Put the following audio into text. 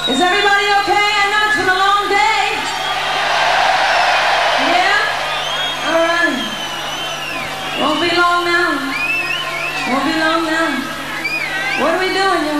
Is everybody okay? I know it's been a long day. Yeah? All right. Won't be long now. Won't be long now. What are we doing, y'all?